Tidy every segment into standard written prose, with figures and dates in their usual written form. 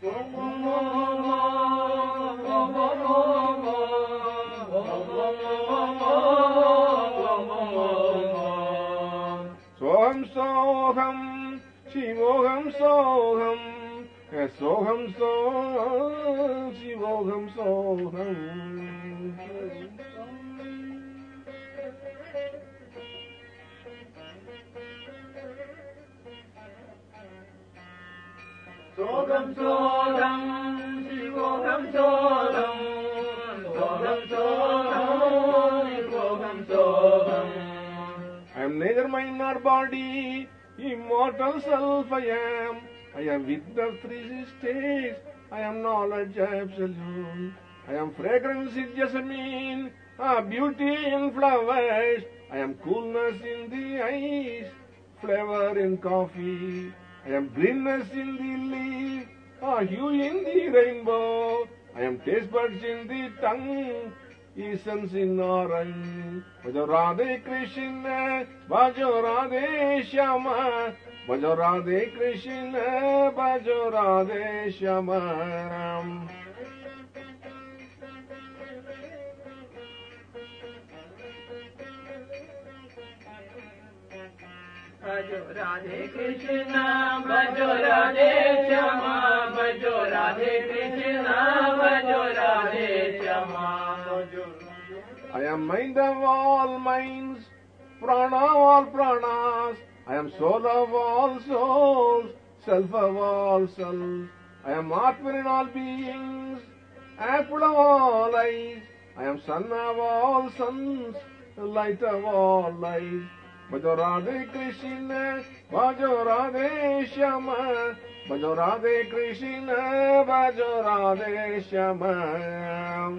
Soham soham, shivoham soham, soham soham, shivoham soham. Soham soham, shivoham soham, soham soham, shivoham soham. I am neither mind nor body, immortal self I am. I am with the three states, I am knowledge absolute. I am fragrance in jasmine, beauty in flowers. I am coolness in the eyes, flavor in coffee. I am greenness in the leaf, hue in the rainbow. I am taste buds in the tongue, essence in orange. Bhajo Radhe Krishna, Bhajo Radhe Shyama, Bhajo Radhe Krishna, Bhajo Radhe Shyama. Bhajo Radhe Krishna, Bhajo Radhe Shyama, Bhajo Radhe Krishna, Bhajo Radhe Shyama. I am mind of all minds, prana of all pranas. I am soul of all souls, self of all selves. I am Atman in all beings, apple of all eyes. I am sun of all suns, light of all lights. Bhajo Radhe Krishna, Bhajo Radhe Shyama, Bhajo Radhe Krishna, Bhajo Radhe Shyama.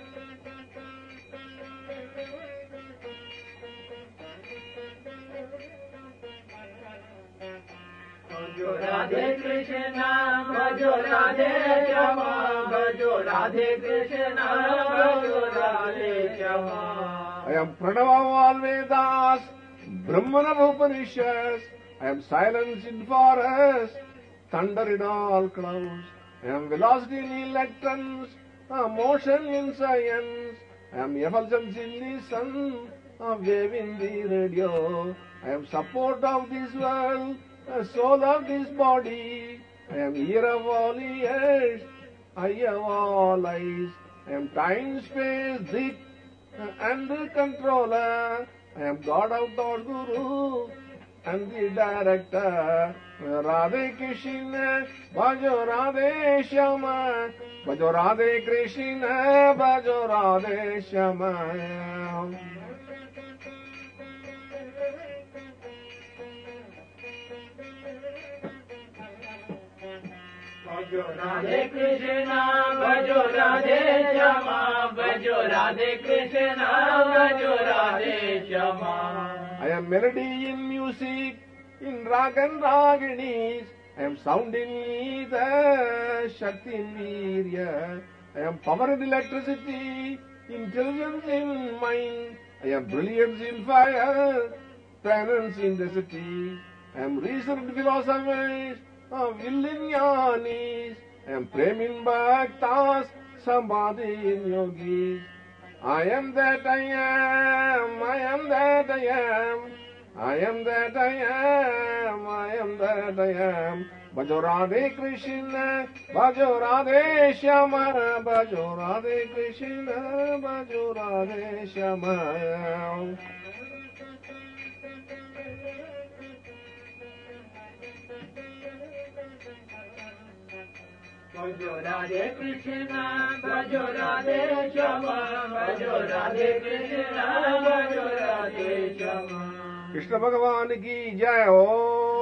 Bhajo Radhe Krishna, Bhajo Radhe Shyama, Bhajo Radhe Krishna, Bhajo Radhe Shyama. I am Pranava of all Vedas, Brahman of Upanishads. I am silence in forest, thunder in all clouds. I am velocity in electrons, motion in science. I am effulgence in the sun, wave in the radio. I am support of this world, soul of this body. I am ear of all ears, eye of all eyes. I am time, space, dik, and the controller. I am God of God Guru and the director. Radhe Krishna, Bhajo Radhe Shyama, Bhajo Radhe Krishna, Bhajo Radhe Shyama. Bhajo Radhe Krishna, Bhajo Radhe Shyama, Bhajo Radhe Krishna, Bhajo Radhe Shyama. I am melody in music, in rag and raginis. I am sound in ether, Shakti in Virya. I am power in electricity, intelligence in mind. I am brilliance in fire, presence in the city. I am reason in philosophers, will in jnanis. I am prem in bhaktas, samadhi in yogis. I am that I am, I am that I am, I am that I am, I am that I am. Bhajo Radhe Krishna, Bhajo Radhe Shyama, Bhajo Radhe Krishna, Bhajo Radhe Shyama. Bhajo Radhe Krishna, Bhajo Radhe Shyama, Bhajo Radhe Krishna, Bhajo Radhe Shyama. Krishna Bhagavan ki jai ho.